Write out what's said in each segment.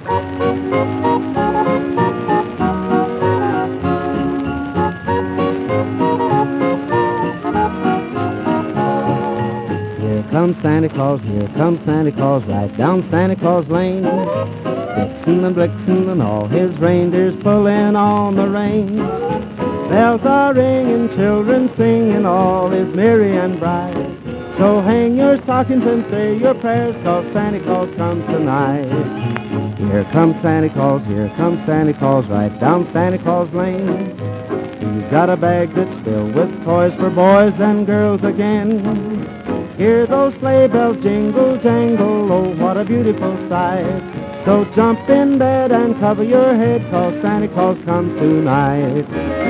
Here comes Santa Claus, right down Santa Claus Lane. Vixen and Blitzen and all his reindeers pulling on the reins. Bells are ringing, children singing, all is merry and bright. So hang your stockings and say your prayers, 'cause Santa Claus comes tonight. Here comes Santa Claus, right down Santa Claus Lane. He's got a bag that's filled with toys for boys and girls again. Hear those sleigh bells jingle, jangle, oh, what a beautiful sight. So jump in bed and cover your head, 'cause Santa Claus comes tonight.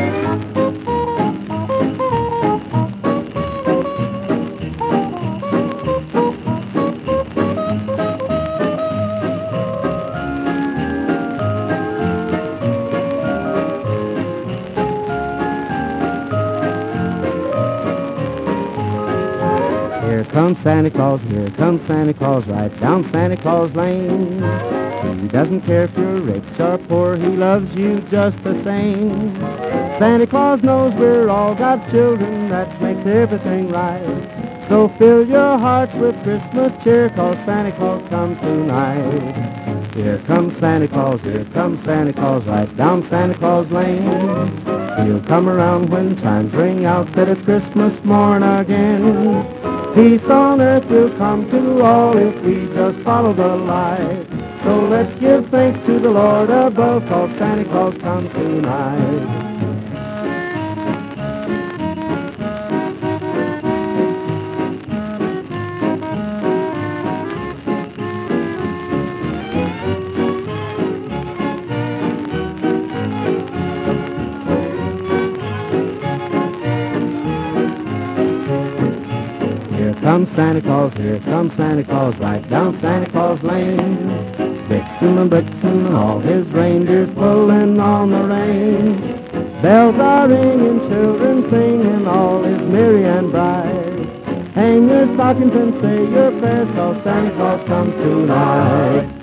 Here comes Santa Claus, right down Santa Claus Lane. He doesn't care if you're rich or poor, he loves you just the same. Santa Claus knows we're all God's children, that makes everything right. So fill your hearts with Christmas cheer, 'cause Santa Claus comes tonight. Here comes Santa Claus, right down Santa Claus Lane. He'll come around when chimes ring out that it's Christmas morn again. Peace on earth will come to all if we just follow the light. So let's give thanks to the Lord above, 'cause Santa Claus comes tonight. Here comes Santa Claus, right down Santa Claus Lane. Vixen and Blitzen and all his reindeers pulling on the rein. Bells are ringing, children singing, all is merry and bright. Hang your stockings and say your prayers, 'cause Santa Claus comes tonight.